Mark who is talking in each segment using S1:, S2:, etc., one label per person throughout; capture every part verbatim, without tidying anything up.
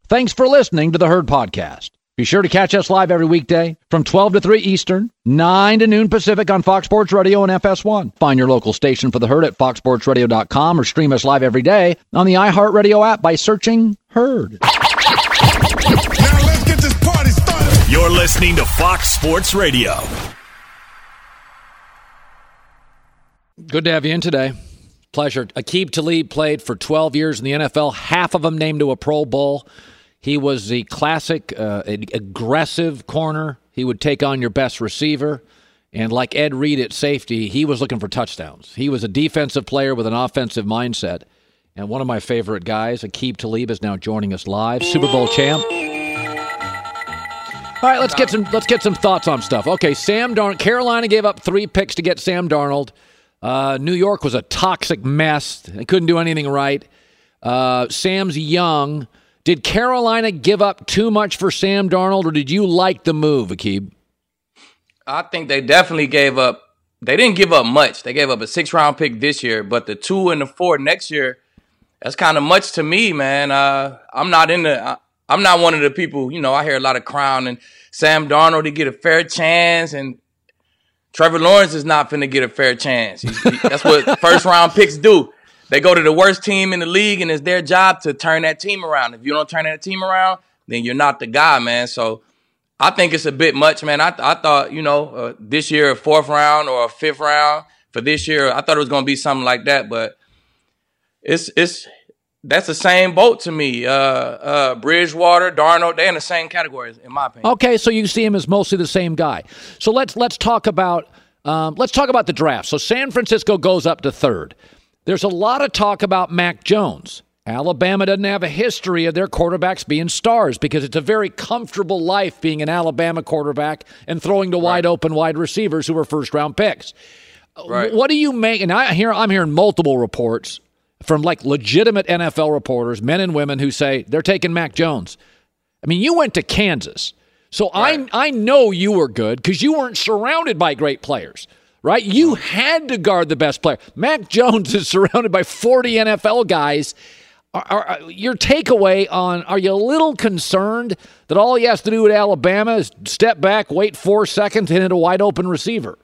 S1: Thanks for listening to the Herd Podcast. Be sure to catch us live every weekday from twelve to three Eastern, nine to noon Pacific on Fox Sports Radio and F S one. Find your local station for the Herd at fox sports radio dot com or stream us live every day on the iHeartRadio app by searching Herd.
S2: Now let's get this party started.
S3: You're listening to Fox Sports Radio.
S1: Good to have you in today. Pleasure. Aqib Talib played for twelve years in the N F L, half of them named to a Pro Bowl. He was the classic uh, aggressive corner. He would take on your best receiver. And like Ed Reed at safety, he was looking for touchdowns. He was a defensive player with an offensive mindset. And one of my favorite guys, Aqib Talib, is now joining us live. Super Bowl champ. All right, let's get some let's get some thoughts on stuff. Okay, Sam Darnold. Carolina gave up three picks to get Sam Darnold. Uh, New York was a toxic mess. They couldn't do anything right. Uh, Sam's young. Did Carolina give up too much for Sam Darnold, or did you like the move, Aqib?
S4: I think they definitely gave up. They didn't give up much. They gave up a six-round pick this year, but the two and the four next year, that's kind of much to me, man. Uh, I'm not in the. I'm not one of the people. You know, I hear a lot of crowning Sam Darnold to get a fair chance, and Trevor Lawrence is not finna get a fair chance. He, he, that's what first-round picks do. They go to the worst team in the league, and it's their job to turn that team around. If you don't turn that team around, then you're not the guy, man. So I think it's a bit much, man. I, I thought, you know, uh, this year a fourth round or a fifth round for this year, I thought it was going to be something like that. But it's it's that's the same boat to me. Uh, uh, Bridgewater, Darnold, they're in the same categories, in my opinion.
S1: Okay, so you see him as mostly the same guy. So let's let's talk about um, let's talk about the draft. So San Francisco goes up to third. There's a lot of talk about Mac Jones. Alabama doesn't have a history of their quarterbacks being stars because it's a very comfortable life being an Alabama quarterback and throwing to wide right. open wide receivers who are first-round picks. Right. What do you make? And I hear I'm hearing multiple reports from like legitimate N F L reporters, men and women, who say they're taking Mac Jones. I mean, you went to Kansas, so right. I I know you were good because you weren't surrounded by great players. Right? You had to guard the best player. Mac Jones is surrounded by forty N F L guys. Are, are, are, your takeaway on, are you a little concerned that all he has to do at Alabama is step back, wait four seconds, and hit a wide-open receiver?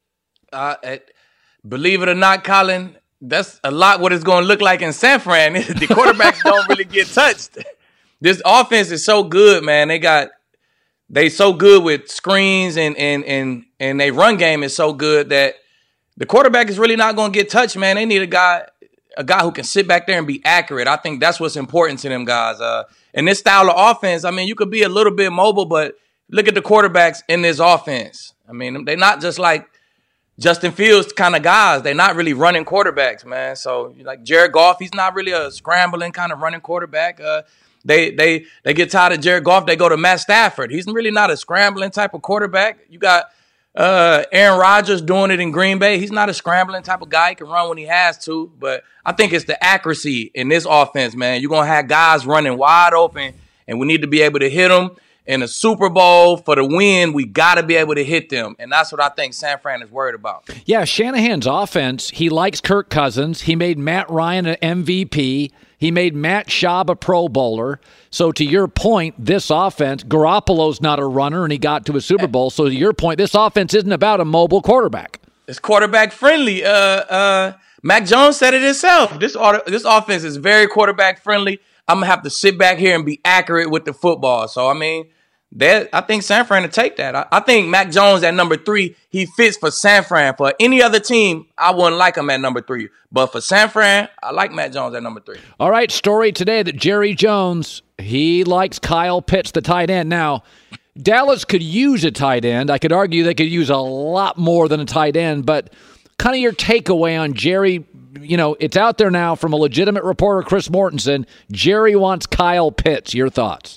S4: Uh, it, believe it or not, Colin, that's a lot what it's going to look like in San Fran. The quarterbacks don't really get touched. This offense is so good, man. They got they so good with screens and and and and their run game is so good that the quarterback is really not going to get touched, man. They need a guy a guy who can sit back there and be accurate. I think that's what's important to them guys. Uh, in this style of offense, I mean, you could be a little bit mobile, but look at the quarterbacks in this offense. I mean, they're not just like Justin Fields kind of guys. They're not really running quarterbacks, man. So like Jared Goff, he's not really a scrambling kind of running quarterback. Uh, They they they get tired of Jared Goff. They go to Matt Stafford. He's really not a scrambling type of quarterback. You got uh, Aaron Rodgers doing it in Green Bay. He's not a scrambling type of guy. He can run when he has to. But I think it's the accuracy in this offense, man. You're going to have guys running wide open, and we need to be able to hit them. In a Super Bowl for the win, we got to be able to hit them. And that's what I think San Fran is worried about.
S1: Yeah, Shanahan's offense, he likes Kirk Cousins. He made Matt Ryan an M V P. He made Matt Schaub a Pro Bowler. So to your point, this offense, Garoppolo's not a runner, and he got to a Super Bowl. So to your point, this offense isn't about a mobile quarterback.
S4: It's quarterback friendly. Uh, uh, Mac Jones said it himself. This this offense is very quarterback friendly. I'm going to have to sit back here and be accurate with the football. So, I mean, that I think San Fran to take that. I, I think Mac Jones at number three, he fits for San Fran. For any other team, I wouldn't like him at number three. But for San Fran, I like Mac Jones at number three.
S1: All right, story today that Jerry Jones, he likes Kyle Pitts, the tight end. Now, Dallas could use a tight end. I could argue they could use a lot more than a tight end. But kind of your takeaway on Jerry, you know, it's out there now from a legitimate reporter, Chris Mortensen. Jerry wants Kyle Pitts. Your thoughts?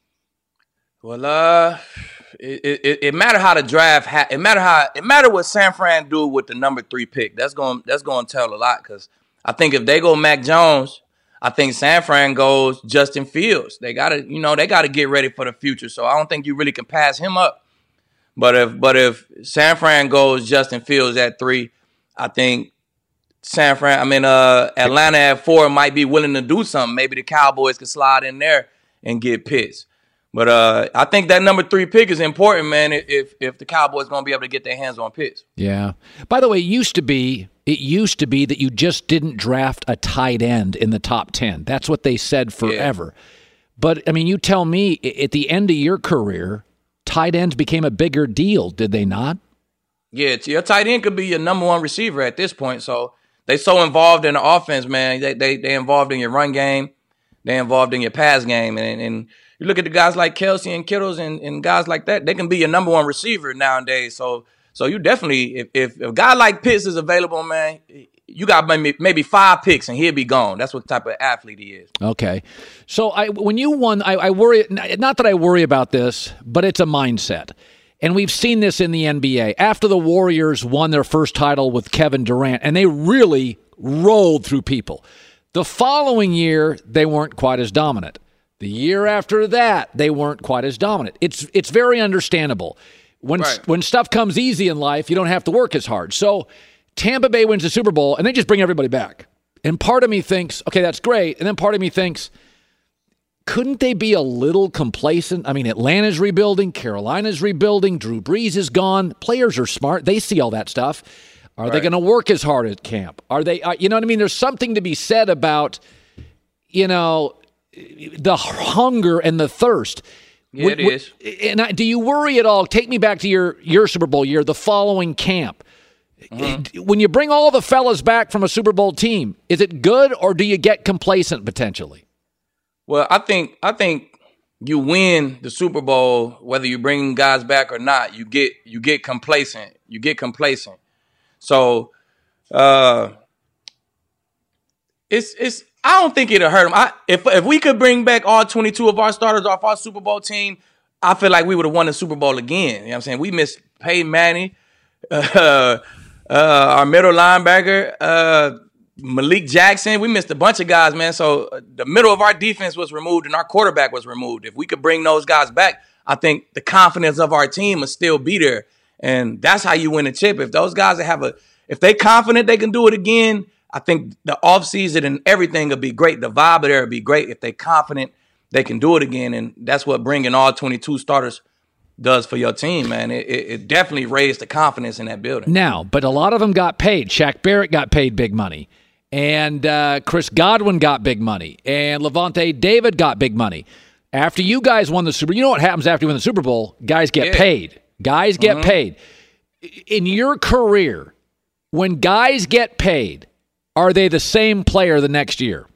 S4: Well, uh, it it, it matter how the draft. Ha- it matter how it matter what San Fran do with the number three pick. That's going that's going to tell a lot because I think if they go Mac Jones, I think San Fran goes Justin Fields. They gotta you know they gotta get ready for the future. So I don't think you really can pass him up. But if but if San Fran goes Justin Fields at three, I think San Fran, I mean, uh, Atlanta at four might be willing to do something. Maybe the Cowboys could slide in there and get Pitts. But uh, I think that number three pick is important, man, if if the Cowboys going to be able to get their hands on Pitts.
S1: Yeah. By the way, it used to be it used to be that you just didn't draft a tight end in the top ten. That's what they said forever. Yeah. But, I mean, you tell me, at the end of your career, tight ends became a bigger deal, did they not?
S4: Yeah, your tight end could be your number one receiver at this point. So they so involved in the offense, man. They they they involved in your run game. They involved in your pass game. And and you look at the guys like Kelsey and Kittles and, and guys like that, they can be your number one receiver nowadays. So so you definitely, if, if, if a guy like Pitts is available, man, you got maybe, maybe five picks and he'll be gone. That's what type of athlete he is.
S1: Okay. So I when you won, I, I worry, not that I worry about this, but it's a mindset. And we've seen this in the N B A. After the Warriors won their first title with Kevin Durant, and they really rolled through people. The following year, they weren't quite as dominant. The year after that, they weren't quite as dominant. It's it's very understandable. When
S4: right.
S1: when stuff comes easy in life, you don't have to work as hard. So Tampa Bay wins the Super Bowl, and they just bring everybody back. And part of me thinks, okay, that's great. And then part of me thinks, couldn't they be a little complacent? I mean, Atlanta's rebuilding, Carolina's rebuilding, Drew Brees is gone. Players are smart. They see all that stuff. Are right. they going to work as hard at camp? Are they, uh, you know what I mean? There's something to be said about, you know, the hunger and the thirst.
S4: Yeah, it is.
S1: And I, do you worry at all? Take me back to your, your Super Bowl year, the following camp. Mm-hmm. When you bring all the fellas back from a Super Bowl team, is it good or do you get complacent potentially?
S4: Well, I think I think you win the Super Bowl whether you bring guys back or not. You get you get complacent. You get complacent. So, uh, it's it's. I don't think it'll hurt them. I, if if we could bring back all twenty-two of our starters off our Super Bowl team, I feel like we would have won the Super Bowl again. You know what I'm saying? We missed Peyton Manning, uh, uh, our middle linebacker. Uh, Malik Jackson, we missed a bunch of guys, man. So uh, the middle of our defense was removed and our quarterback was removed. If we could bring those guys back, I think the confidence of our team would still be there. And that's how you win a chip. If those guys have a, if they confident they can do it again, I think the offseason and everything will be great. The vibe there will be great if they confident they can do it again. And that's what bringing all twenty-two starters does for your team, man. It, it, it definitely raised the confidence in that building.
S1: Now, but a lot of them got paid. Shaq Barrett got paid big money. And uh, Chris Godwin got big money. And Levante David got big money. After you guys won the Super Bowl, you know what happens after you win the Super Bowl? Guys get
S4: yeah.
S1: paid. Guys get
S4: mm-hmm.
S1: paid. In your career, when guys get paid, are they the same player the next year?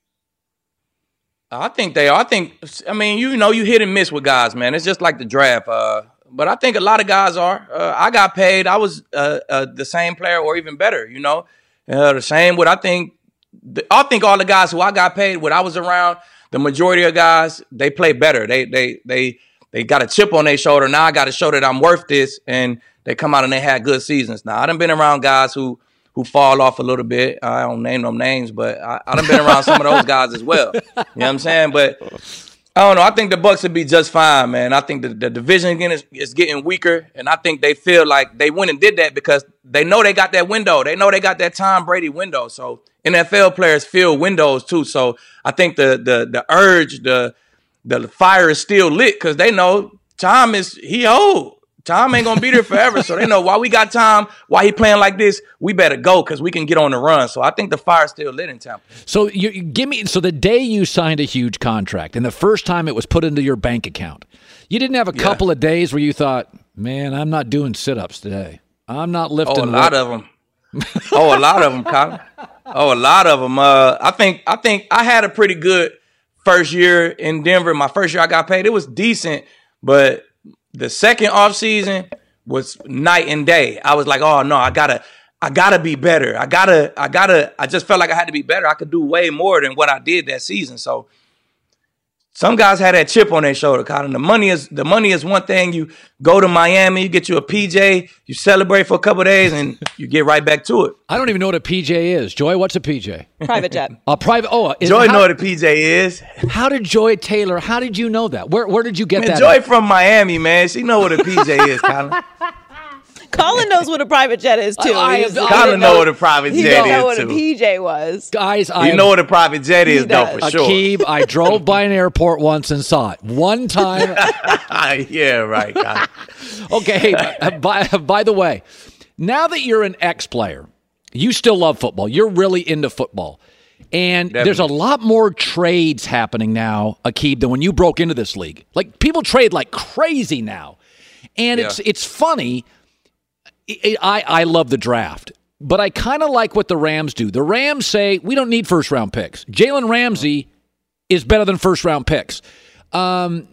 S4: I think they are. I think, I mean, you know, you hit and miss with guys, man. It's just like the draft. Uh, but I think a lot of guys are. Uh, I got paid. I was uh, uh, the same player or even better, you know. Uh, the same with, I think, the, I think all the guys who I got paid when I was around, the majority of guys, they play better. They they they they got a chip on their shoulder. Now I got to show that I'm worth this, and they come out and they had good seasons. Now, I done been around guys who who fall off a little bit. I don't name them names, but I, I done been around some of those guys as well. You know what I'm saying? But I don't know. I think the Bucs would be just fine, man. I think the, the division again is, is getting weaker, and I think they feel like they went and did that because they know they got that window. They know they got that Tom Brady window. So N F L players feel windows too. So I think the the the urge, the the fire is still lit because they know Tom is he old. Tom ain't gonna be there forever. So they know while we got Tom, while he playing like this, we better go because we can get on the run. So I think the fire's still lit in Tampa.
S1: So you, you give me so the day you signed a huge contract and the first time it was put into your bank account, you didn't have a
S4: yeah.
S1: couple of days where you thought, man, I'm not doing sit-ups today. I'm not lifting.
S4: Oh, a lot of them. oh, a lot of them, Colin. Oh, a lot of them. Uh, I think I think I had a pretty good first year in Denver. My first year I got paid. It was decent, but the second off season was night and day. I was like, oh no, I gotta, I gotta be better. I gotta, I gotta, I just felt like I had to be better. I could do way more than what I did that season. So some guys had that chip on their shoulder, Colin. The money is the money is one thing. You go to Miami, you get you a P J, you celebrate for a couple of days, and you get right back to it.
S1: I don't even know what a P J is. Joy, what's a P J?
S5: Private jet.
S1: A private. Oh, is,
S4: Joy
S1: how,
S4: know what a P J is.
S1: How did Joy Taylor? How did you know that? Where Where did you get
S4: man,
S1: that?
S4: Joy
S1: at?
S4: from Miami, man. She know what a P J is, Colin.
S5: Come Colin knows what a private jet is too.
S1: I- I
S5: He's-
S1: have-
S4: Colin know what a private
S5: he
S4: jet
S5: didn't know
S4: is
S5: what a
S4: too.
S5: P J was.
S1: Guys, I
S4: You know what a private jet is, though,
S5: does.
S4: for sure.
S1: Akib, I drove by an airport once and saw it. One time.
S4: Yeah, right. Colin.
S1: Okay, hey, by, by the way, now that you're an ex-player, you still love football. You're really into football. And
S4: Definitely.
S1: there's a lot more trades happening now, Akib, than when you broke into this league. Like, people trade like crazy now. And
S4: Yeah.
S1: it's it's funny. I, I, I love the draft. But I kind of like what the Rams do. The Rams say, we don't need first-round picks. Jalen Ramsey is better than first-round picks. Um,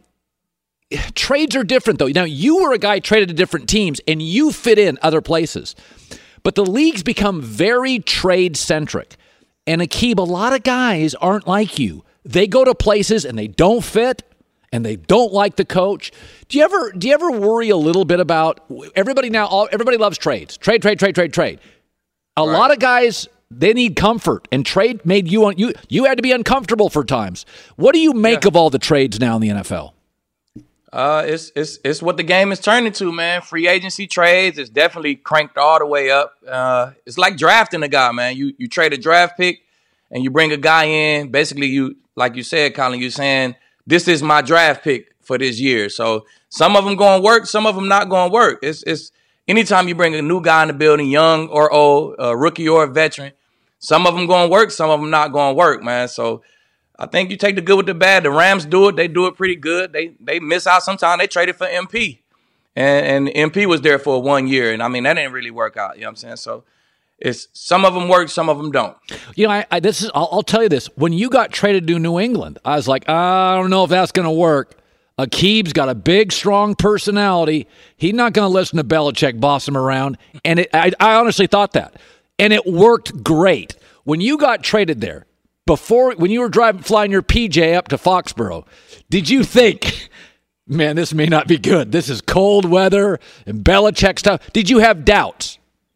S1: trades are different, though. Now, you were a guy traded to different teams, and you fit in other places. But the league's become very trade-centric. And Akib, a lot of guys aren't like you. They go to places and they don't fit, and they don't like the coach. Do you ever do you ever worry a little bit about everybody now? All, everybody loves trades. Trade, trade, trade, trade, trade. A
S4: Right.
S1: lot of guys, they need comfort, and trade made you un- you you had to be uncomfortable for times. What do you make
S4: Yeah.
S1: of all the trades now in the N F L?
S4: Uh, it's it's it's what the game is turning to, man. Free agency trades is definitely cranked all the way up. Uh, it's like drafting a guy, man. You you trade a draft pick and you bring a guy in. Basically, you like you said, Colin. You're saying this is my draft pick for this year. So some of them going to work, some of them not going to work. It's it's anytime you bring a new guy in the building, young or old, a rookie or a veteran, some of them going to work, some of them not going to work, man. So I think you take the good with the bad. The Rams do it. They do it pretty good. They they miss out sometimes. They traded for M P. And, and M P was there for one year. And, I mean, that didn't really work out. You know what I'm saying? So it's some of them work, some of them don't.
S1: You know, I, I this is I'll, I'll tell you this. When you got traded to New England, I was like, I don't know if that's going to work. Akib's got a big, strong personality. He's not going to listen to Belichick boss him around. And it, I, I honestly thought that. And it worked great. When you got traded there, before when you were driving, flying your P J up to Foxborough, did you think, man, this may not be good? This is cold weather and Belichick stuff. Did you have doubts?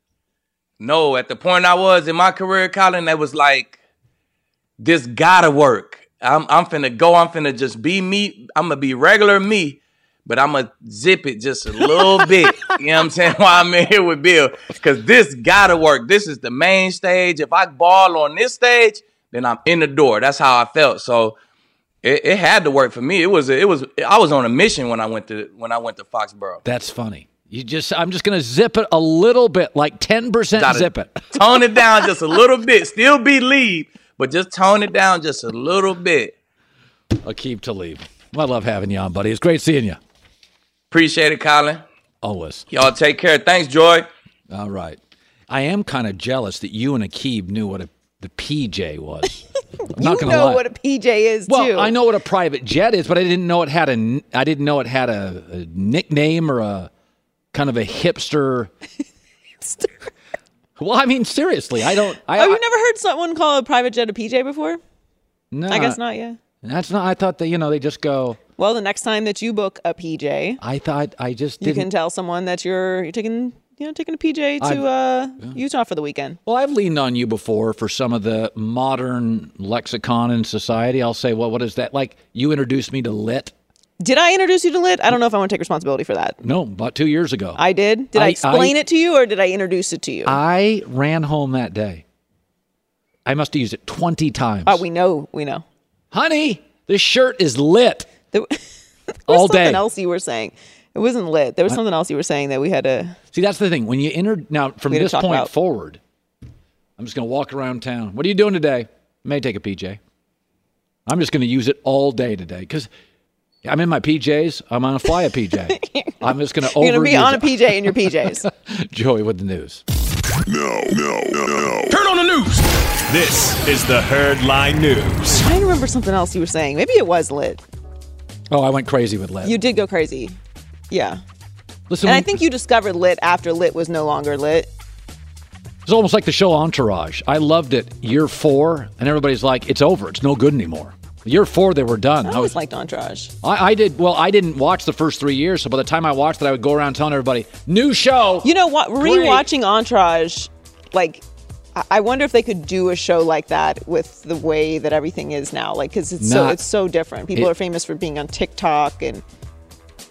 S4: No, at the point I was in my career, Colin, that was like, this gotta work. I'm I'm finna go. I'm finna just be me. I'm gonna be regular me, but I'm gonna zip it just a little bit. You know what I'm saying? While I'm in here with Bill, because this gotta work. This is the main stage. If I ball on this stage, then I'm in the door. That's how I felt. So it, it had to work for me. It was it was I was on a mission when I went to when I went to Foxborough.
S1: That's funny. You just I'm just going to zip it a little bit, like ten percent
S4: Gotta
S1: zip it.
S4: Tone it down just a little bit. Still be lead, but just tone it down just a little bit.
S1: Akib Talib. I love having you on, buddy. It's great seeing you.
S4: Appreciate it, Colin.
S1: Always.
S4: Y'all take care. Thanks, Joy.
S1: All right. I am kind of jealous that you and Akib knew what a, the P J was. I'm
S5: You
S1: not gonna
S5: know
S1: lie.
S5: what a P J is
S1: well,
S5: too.
S1: I know what a private jet is, but I didn't know it had a. I didn't know it had a, a nickname or a kind of a hipster. Well, I mean, seriously, I don't. I,
S5: Have you
S1: I-
S5: never heard someone call a private jet a P J before?
S1: No,
S5: I guess not. Yeah.
S1: That's not. I thought that you know they just go.
S5: Well, the next time that you book a P J,
S1: I thought I just
S5: you
S1: didn't.
S5: can tell someone that you're you're taking you know taking a P J to
S1: I've-
S5: uh, Utah for the weekend.
S1: Well, I've leaned on you before for some of the modern lexicon in society. I'll say, well, what is that? Like you introduced me to lit.
S5: Did I introduce you to lit? I don't know if I want to take responsibility for that.
S1: No, about two years ago.
S5: I did. Did I,
S1: I-
S5: explain
S1: I-
S5: it to you, or did I introduce it to you?
S1: I ran home that day. I must have used it twenty times.
S5: oh, we know. We know.
S1: Honey, this shirt is lit
S5: There, there was
S1: all
S5: something
S1: day.
S5: else you were saying. It wasn't lit. There was something else you were saying that we had to.
S1: See, that's the thing. When you enter now from
S5: We had to
S1: this
S5: talk
S1: point
S5: about-
S1: forward, I'm just going to walk around town. What are you doing today? May take a P J. I'm just going to use it all day today because I'm in my P Js. I'm going to fly a P J. I'm just going to
S5: You're gonna be
S1: overuse
S5: on a
S1: it.
S5: P J in your P Js.
S1: Joey with the news.
S2: No, no, no, no.
S3: Turn on the news. This is the Herd Line News.
S5: I remember something else you were saying. Maybe it was lit.
S1: Oh, I went crazy with lit.
S5: You did go crazy. Yeah.
S1: Listen,
S5: And I
S1: when-
S5: think you discovered lit after lit was no longer lit.
S1: it's almost like the show Entourage. I loved it year four, and everybody's like, it's over. It's no good anymore. Year four, they were done.
S5: I
S1: I
S5: always
S1: was
S5: liked Entourage.
S1: I, I did well. I didn't watch the first three years, so by the time I watched it, I would go around telling everybody, "New show."
S5: You know what?
S1: Great.
S5: Rewatching Entourage, like, I- I wonder if they could do a show like that with the way that everything is now. Like, because it's so
S1: Not-
S5: it's so different. People
S1: it-
S5: are famous for being on TikTok, and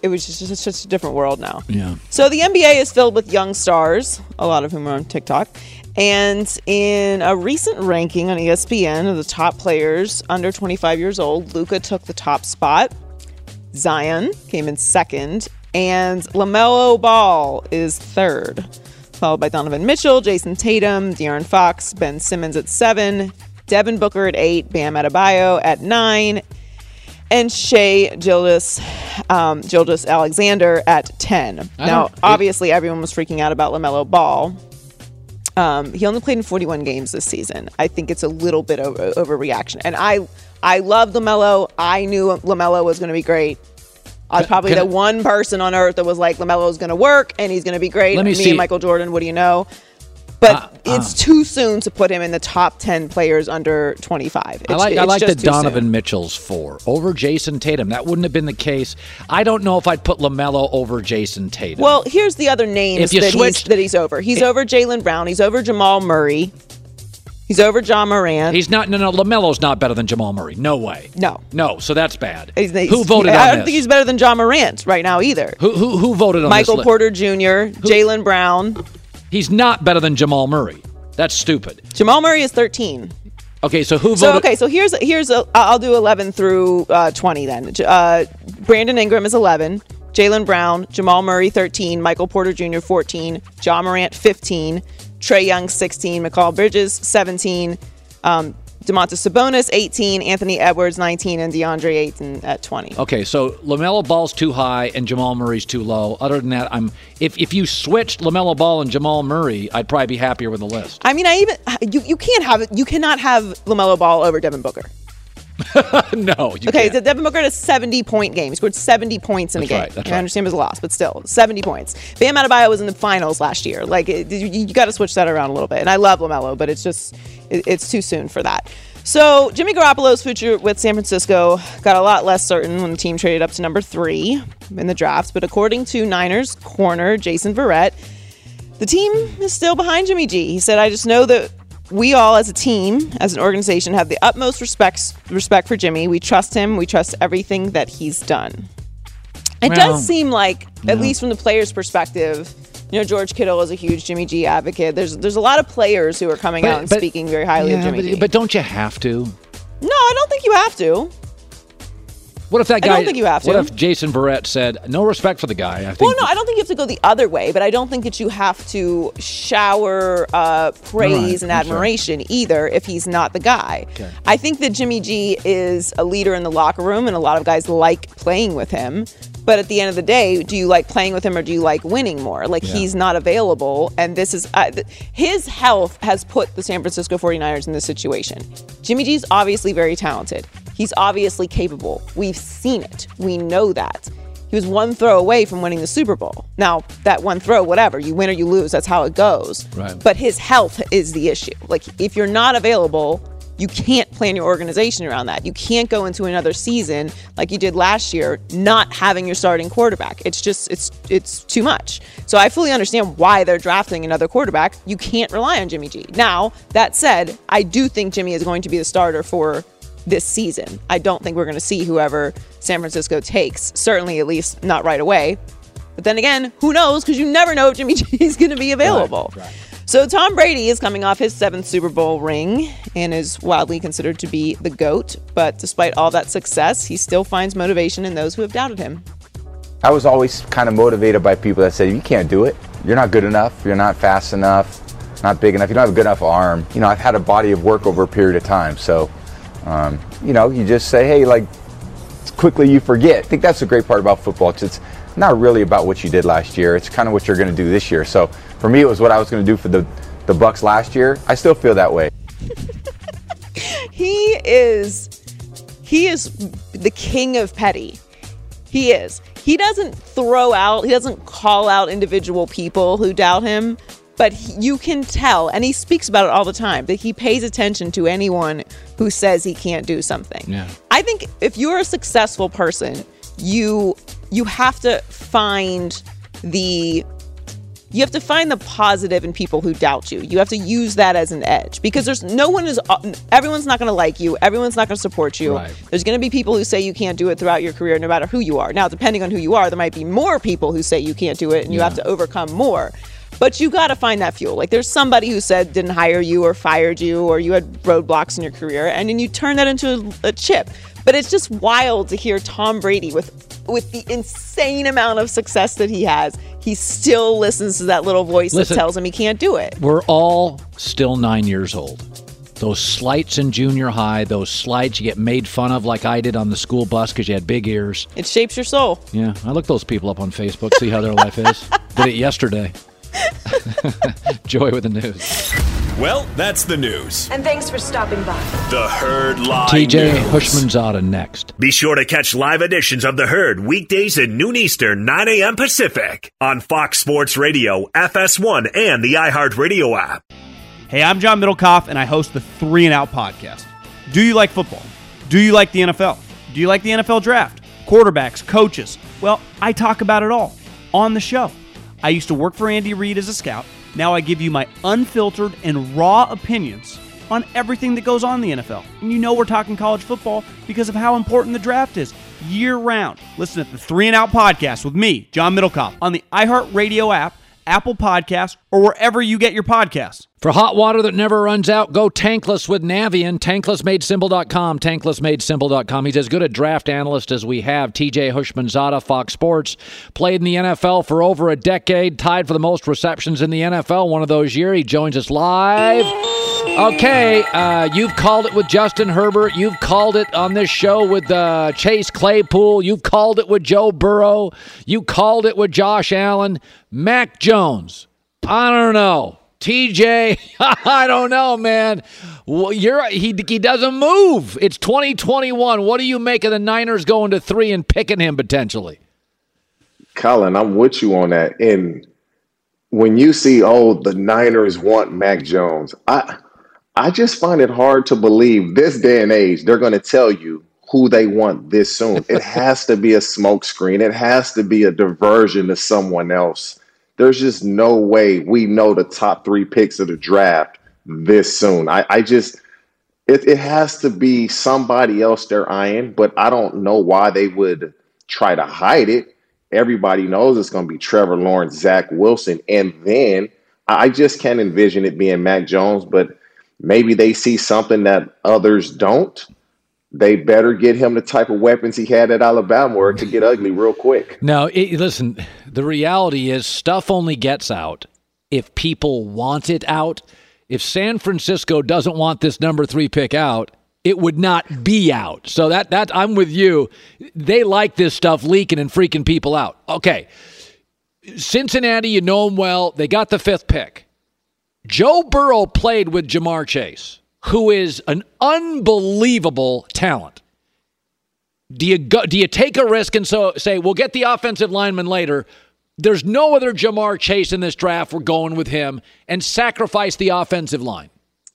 S5: it was just, just such a different world now.
S1: Yeah.
S5: So the N B A is filled with young stars, a lot of whom are on TikTok. And in a recent ranking on E S P N of the top players under twenty-five years old, Luka took the top spot. Zion came in second. And LaMelo Ball is third, followed by Donovan Mitchell, Jason Tatum, De'Aaron Fox, Ben Simmons at seven, Devin Booker at eight, Bam Adebayo at nine, and Shai Gilgeous, um, Gilgeous Alexander at ten.
S1: I
S5: Now,
S1: don't-
S5: obviously, everyone was freaking out about LaMelo Ball. Um, he only played in forty-one games this season. I think it's a little bit of overreaction. And I, I love LaMelo. I knew LaMelo was going to be great. I was probably
S1: Can
S5: the
S1: I-
S5: one person on earth that was like, LaMelo's going to work and he's going to be great.
S1: Let me
S5: me
S1: see.
S5: and Michael Jordan, what do you know? But
S1: Uh,
S5: it's
S1: uh.
S5: too soon to put him in the top ten players under twenty-five. It's,
S1: I like I
S5: it's
S1: like
S5: just
S1: that
S5: too
S1: Donovan
S5: soon.
S1: Mitchell's four over Jason Tatum. That wouldn't have been the case. I don't know if I'd put LaMelo over Jason Tatum.
S5: Well, here's the other names
S1: If you
S5: that, he's,
S1: switched-
S5: that he's over. He's over Jaylen Brown. He's over Jamal Murray. He's over John Morant.
S1: he's not. No, no. LaMelo's not better than Jamal Murray. No way.
S5: No.
S1: No. So that's bad.
S5: He's- he's-
S1: who voted
S5: I
S1: on
S5: don't
S1: this?
S5: think he's better than John Morant right now either.
S1: who who who voted on
S5: Michael
S1: this? li-
S5: Porter Junior, Jaylen Brown.
S1: He's not better than Jamal Murray. That's stupid.
S5: Jamal Murray is thirteen.
S1: Okay, so who voted?
S5: So okay, so here's here's a, I'll do eleven through uh, twenty then. Uh, Brandon Ingram is eleven, Jaylen Brown, Jamal Murray thirteen, Michael Porter Junior fourteen, John Morant fifteen, Trae Young sixteen, McCall Bridges seventeen, um, DeMontis Sabonis eighteen, Anthony Edwards nineteen, and DeAndre Ayton at twenty.
S1: Okay, so LaMelo Ball's too high and Jamal Murray's too low. Other than that, I'm if if you switched LaMelo Ball and Jamal Murray, I'd probably be happier with the list.
S5: I mean, I even you you can't have it. You cannot have LaMelo Ball over Devin Booker.
S1: No, you
S5: Okay,
S1: can't.
S5: so Devin Booker had a seventy-point game. He scored seventy points in
S1: That's
S5: a game.
S1: right, that's
S5: I
S1: right.
S5: understand it was a loss, but still, seventy points. Bam Adebayo was in the finals last year. Like, it, you, you got to switch that around a little bit. And I love LaMelo, but it's just, it, it's too soon for that. So Jimmy Garoppolo's future with San Francisco got a lot less certain when the team traded up to number three in the draft. But according to Niners corner Jason Verrett, the team is still behind Jimmy G. He said, I just know that we all as a team, as an organization, have the utmost respect, respect for Jimmy. We trust him. We trust everything that he's done. It
S1: Well,
S5: does seem like, at least from the player's perspective, you know, George Kittle is a huge Jimmy G advocate. There's there's a lot of players who are coming out and speaking very highly
S1: yeah,
S5: of Jimmy
S1: but,
S5: G.
S1: but don't you have to?
S5: No, I don't think you have to.
S1: What if that
S5: I
S1: guy?
S5: don't think you have to.
S1: What if Jason Verrett said, "No respect for the guy"? I think.
S5: Well, no, I don't think you have to go the other way, but I don't think that you have to shower uh, praise
S1: Right,
S5: and
S1: I'm sure.
S5: admiration either if he's not the guy.
S1: Okay.
S5: I think that Jimmy G is a leader in the locker room, and a lot of guys like playing with him. But at the end of the day, do you like playing with him or do you like winning more? Like,
S1: Yeah.
S5: he's not available, and this is uh, th- his health has put the San Francisco forty-niners in this situation. Jimmy G's obviously very talented. He's obviously capable. We've seen it. We know that. He was one throw away from winning the Super Bowl. Now, that one throw, whatever, you win or you lose, that's how it goes.
S1: Right.
S5: But his health is the issue. Like, if you're not available, you can't plan your organization around that. You can't go into another season like you did last year not having your starting quarterback. It's just, it's it's too much. So I fully understand why they're drafting another quarterback. You can't rely on Jimmy G. Now, that said, I do think Jimmy is going to be the starter for this season. I don't think we're going to see whoever San Francisco takes, certainly at least not right away. But then again, who knows? Because you never know if Jimmy G is going to be available.
S1: Right, right.
S5: So Tom Brady is coming off his seventh Super Bowl ring and is widely considered to be the GOAT. But despite all that success, he still finds motivation in those who have doubted him.
S6: I was always kind of motivated by people that said, you can't do it. You're not good enough. You're not fast enough. Not big enough. You don't have a good enough arm. You know, I've had a body of work over a period of time. So, um, you know, you just say, hey, like, quickly you forget. I think that's the great part about football. It's, it's not really about what you did last year. It's kind of what you're going to do this year. So for me, it was what I was going to do for the, the Bucs last year. I still feel that way.
S5: He is, he is the king of petty. He is. He doesn't throw out, he doesn't call out individual people who doubt him, but he, you can tell, and he speaks about it all the time, that he pays attention to anyone who says he can't do something.
S1: Yeah.
S5: I think if you're a successful person, you you have to find the you have to find the positive in people who doubt you. You have to use that as an edge because there's no one is, everyone's not going to like you. Everyone's not going to support you. Right. There's going to be people who say you can't do it throughout your career, no matter who you are. Now, depending on who you are, there might be more people who say you can't do it and you yeah. have to overcome more. But you got to find that fuel. Like there's somebody who said didn't hire you or fired you or you had roadblocks in your career and then you turn that into a, a chip. But it's just wild to hear Tom Brady with with the insane amount of success that he has. He still listens to that little voice Listen, that tells him he can't do it.
S1: We're all still nine years old. Those slights in junior high, those slights you get made fun of like I did on the school bus because you had big ears.
S5: It shapes your soul.
S1: Yeah, I look those people up on Facebook, see how their life is. Did it yesterday. Joy with the news.
S3: Well, that's the news.
S7: And thanks for stopping by.
S3: The Herd Live
S1: T J
S3: News.
S1: Houshmandzadeh next.
S3: Be sure to catch live editions of The Herd weekdays at noon Eastern, nine a.m. Pacific on Fox Sports Radio, F S one, and the iHeartRadio app.
S8: Hey, I'm John Middlecoff, and I host the Three and Out podcast. Do you like football? Do you like the N F L? Do you like the N F L draft? Quarterbacks, coaches? Well, I talk about it all on the show. I used to work for Andy Reid as a scout. Now I give you my unfiltered and raw opinions on everything that goes on in the N F L. And you know we're talking college football because of how important the draft is year-round. Listen to the Three and Out podcast with me, John Middlecoff, on the iHeartRadio app, Apple Podcasts, or wherever you get your podcasts.
S1: For hot water that never runs out, go tankless with Navien. tankless made simple dot com, tankless made simple dot com. He's as good a draft analyst as we have. T J Houshmandzadeh, Fox Sports, played in the N F L for over a decade, tied for the most receptions in the N F L one of those years. He joins us live. Okay, uh, you've called it with Justin Herbert. You've called it on this show with uh, Chase Claypool. You've called it with Joe Burrow. You called it with Josh Allen. Mac Jones, I don't know. T J, I don't know, man. Well, you're he he doesn't move. It's twenty twenty-one. What do you make of the Niners going to three and picking him potentially?
S9: Colin, I'm with you on that. And when you see, oh, the Niners want Mac Jones, I I just find it hard to believe this day and age they're going to tell you who they want this soon. It has to be a smokescreen. It has to be a diversion to someone else. There's just no way we know the top three picks of the draft this soon. I, I just, it, it has to be somebody else they're eyeing, but I don't know why they would try to hide it. Everybody knows it's going to be Trevor Lawrence, Zach Wilson, and then I just can't envision it being Mac Jones, but maybe they see something that others don't. They better get him the type of weapons he had at Alabama or it could get ugly real quick.
S1: No, it, listen, the reality is stuff only gets out if people want it out. If San Francisco doesn't want this number three pick out, it would not be out. So that that I'm with you. They like this stuff leaking and freaking people out. Okay, Cincinnati, you know them well. They got the fifth pick. Joe Burrow played with Jamar Chase, who is an unbelievable talent. Do you go, do you take a risk and so say, we'll get the offensive lineman later, there's no other Jamar Chase in this draft, we're going with him, and sacrifice the offensive line?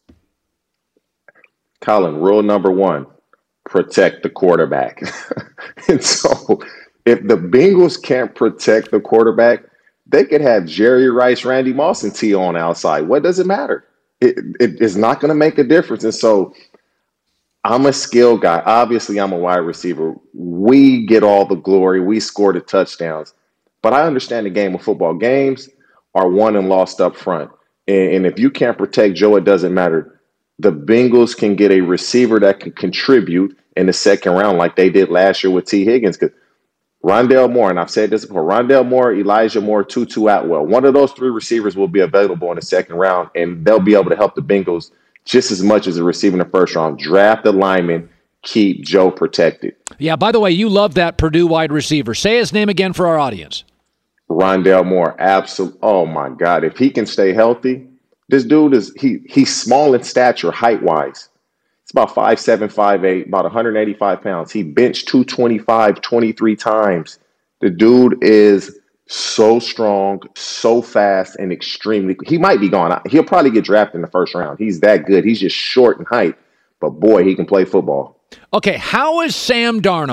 S9: Colin, rule number one, protect the quarterback. And so if the Bengals can't protect the quarterback, they could have Jerry Rice, Randy Moss, and T on outside. What does it matter? It, it is not going to make a difference. And so I'm a skill guy. Obviously, I'm a wide receiver. We get all the glory. We score the touchdowns. But I understand the game of football. Games are won and lost up front. And, and if you can't protect Joe, it doesn't matter. The Bengals can get a receiver that can contribute in the second round like they did last year with T. Higgins. Because Rondale Moore, and I've said this before, Rondale Moore, Elijah Moore, Tutu Atwell. One of those three receivers will be available in the second round, and they'll be able to help the Bengals just as much as a receiver in the first round. Draft the lineman, keep Joe protected.
S1: Yeah, by the way, you love that Purdue wide receiver. Say his name again for our audience.
S9: Rondale Moore, absolutely. Oh, my God. If he can stay healthy, this dude is he he's small in stature, height-wise. It's about five seven, five eight, about one hundred eighty-five pounds. He benched two twenty-five twenty-three times. The dude is so strong, so fast, and extremely – he might be gone. He'll probably get drafted in the first round. He's that good. He's just short in height. But, boy, he can play football.
S1: Okay, how is Sam Darnold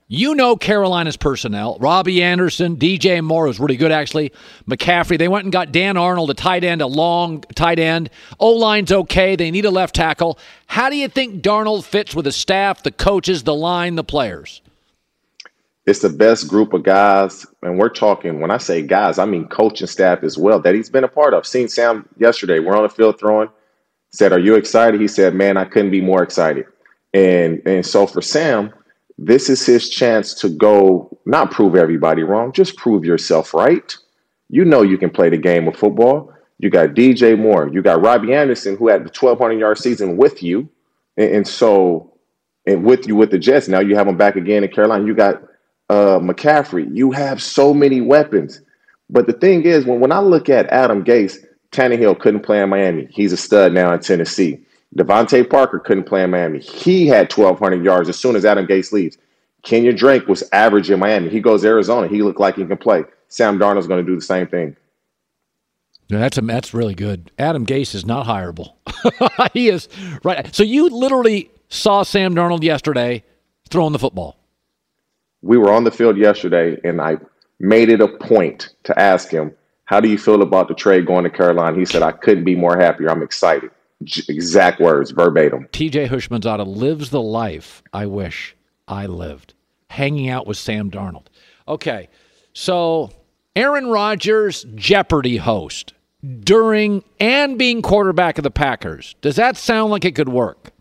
S1: You know Carolina's personnel. Robbie Anderson, D J Moore was really good, actually. McCaffrey. They went and got Dan Arnold, a tight end, a long tight end. O-line's okay. They need a left tackle. How do you think Darnold fits with the staff, the coaches, the line, the players?
S9: It's the best group of guys, and we're talking, when I say guys, I mean coaching staff as well, that he's been a part of. Seen Sam yesterday. We're on the field throwing. Said, are you excited? He said, man, I couldn't be more excited. And and so for Sam, this is his chance to go, not prove everybody wrong, just prove yourself right. You know you can play the game of football. You got D J Moore. You got Robbie Anderson, who had the twelve hundred yard season with you. And, and so, and with you with the Jets, now you have him back again in Carolina. You got uh, McCaffrey. You have so many weapons. But the thing is, when, when I look at Adam Gase, Tannehill couldn't play in Miami. He's a stud now in Tennessee. Devontae Parker couldn't play in Miami. He had twelve hundred yards as soon as Adam Gase leaves. Kenyon Drake was average in Miami. He goes to Arizona. He looked like he can play. Sam Darnold's going to do the same thing.
S1: Yeah, that's a, that's really good. Adam Gase is not hireable. He is right. So you literally saw Sam Darnold yesterday throwing the football.
S9: We were on the field yesterday, and I made it a point to ask him, how do you feel about the trade going to Carolina? He said, I couldn't be more happier. I'm excited. Exact words, verbatim.
S1: T J Houshmandzadeh lives the life I wish I lived, hanging out with Sam Darnold. Okay, so Aaron Rodgers, Jeopardy host, during and being quarterback of the Packers. Does that sound like it could work?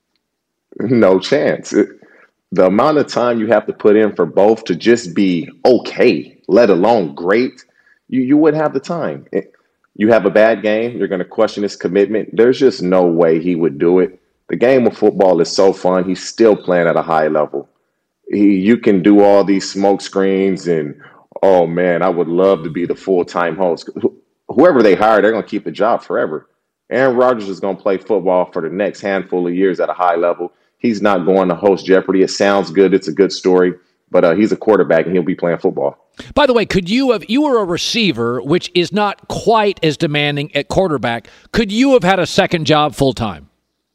S9: No chance. It, the amount of time you have to put in for both to just be okay, let alone great, you, you wouldn't have the time. It, You have a bad game, you're going to question his commitment. There's just no way he would do it. The game of football is so fun. He's still playing at a high level. He, you can do all these smoke screens and, oh, man, I would love to be the full-time host. Whoever they hire, they're going to keep the job forever. Aaron Rodgers is going to play football for the next handful of years at a high level. He's not going to host Jeopardy. It sounds good. It's a good story. But uh, he's a quarterback, and he'll be playing football.
S1: By the way, could you have, you were a receiver, which is not quite as demanding at quarterback. Could you have had a second job full time?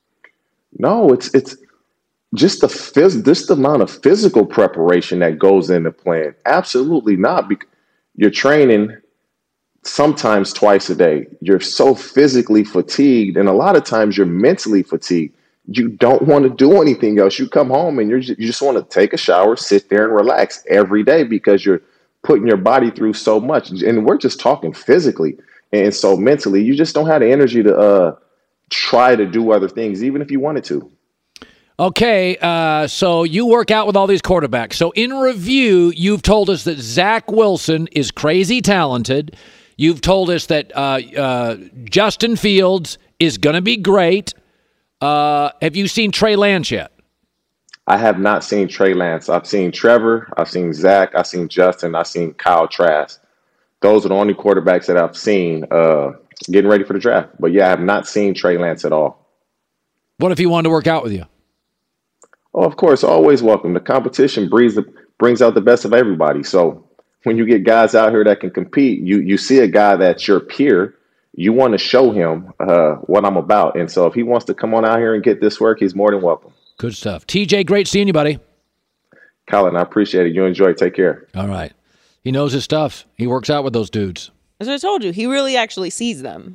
S9: No, it's it's just the phys, just the amount of physical preparation that goes into playing. Absolutely not. Because you're training sometimes twice a day. You're so physically fatigued, and a lot of times you're mentally fatigued. You don't want to do anything else. You come home and you're just, you just want to take a shower, sit there and relax every day because you're putting your body through so much. And we're just talking physically. And so mentally, you just don't have the energy to uh, try to do other things, even if you wanted to.
S1: Okay, uh, so you work out with all these quarterbacks. So in review, you've told us that Zach Wilson is crazy talented. You've told us that uh, uh, Justin Fields is going to be great. Uh, have you seen Trey Lance yet?
S9: I have not seen Trey Lance. I've seen Trevor. I've seen Zach. I've seen Justin. I've seen Kyle Trask. Those are the only quarterbacks that I've seen uh, getting ready for the draft. But, yeah, I have not seen Trey Lance at all.
S1: What if he wanted to work out with you?
S9: Oh, of course, always welcome. The competition brings, the, brings out the best of everybody. So when you get guys out here that can compete, you you see a guy that's your peer, you want to show him uh, what I'm about. And so if he wants to come on out here and get this work, he's more than welcome.
S1: Good stuff. T J, great seeing you, buddy.
S9: Colin, I appreciate it. You enjoy it. Take care.
S1: All right. He knows his stuff. He works out with those dudes.
S5: As I told you, he really actually sees them.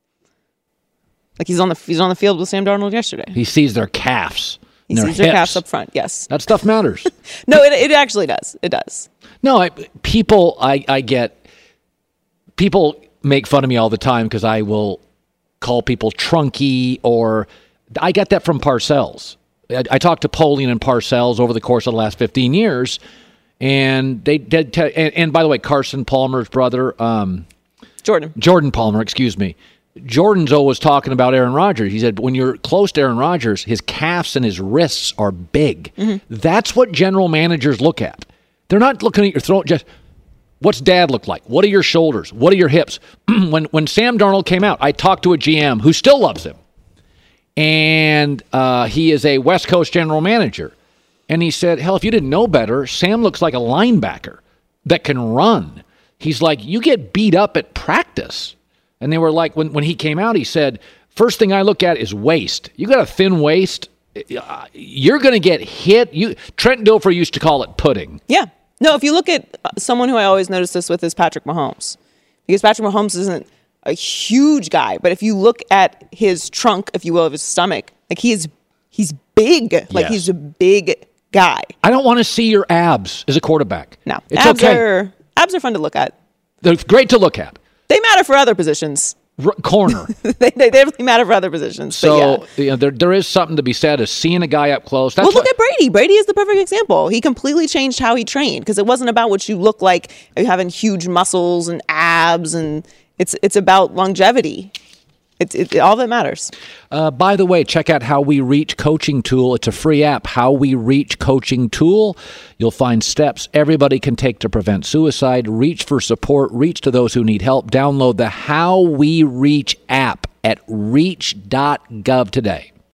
S5: Like he's on the he's on the field with Sam Darnold yesterday.
S1: He sees their calves.
S5: He
S1: their
S5: sees
S1: hips.
S5: their calves up front, yes.
S1: That stuff matters.
S5: No, it it actually does. It does.
S1: No, I, people, I, I get, people make fun of me all the time because I will call people trunky, or I get that from Parcells. I, I talked to Polian and Parcells over the course of the last fifteen years, and they did. Te- and, and by the way, Carson Palmer's brother, um,
S5: Jordan.
S1: Jordan Palmer, excuse me. Jordan's always talking about Aaron Rodgers. He said, when you're close to Aaron Rodgers, his calves and his wrists are big. Mm-hmm. That's what general managers look at. They're not looking at your throat. Just what's dad look like? What are your shoulders? What are your hips? when when Sam Darnold came out, I talked to a G M who still loves him, and uh, he is a West Coast general manager. And he said, hell, if you didn't know better, Sam looks like a linebacker that can run. He's like, you get beat up at practice. And they were like, when, when he came out, he said, first thing I look at is waist. You got a thin waist, you're going to get hit. You Trent Dilfer used to call it pudding.
S5: Yeah. No, if you look at someone who I always notice this with is Patrick Mahomes. Because Patrick Mahomes isn't a huge guy, but if you look at his trunk, if you will, of his stomach, like he is, he's big. Like
S1: Yes.
S5: he's a big guy.
S1: I don't want to see your abs as a quarterback.
S5: No,
S1: it's
S5: abs
S1: okay.
S5: are abs are fun to look at.
S1: They're great to look at.
S5: They matter for other positions.
S1: R- corner.
S5: they, they definitely matter for other positions.
S1: So
S5: but yeah.
S1: you know, there there is something to be said of seeing a guy up close. That's
S5: Well, look
S1: what-
S5: at Brady. Brady is the perfect example. He completely changed how he trained because it wasn't about what you look like, having huge muscles and abs, and it's it's about longevity. It's it, all that matters.
S1: Uh, by the way, check out How We Reach Coaching Tool. It's a free app, How We Reach Coaching Tool. You'll find steps everybody can take to prevent suicide, reach for support, reach to those who need help. Download the How We Reach app at reach dot gov today.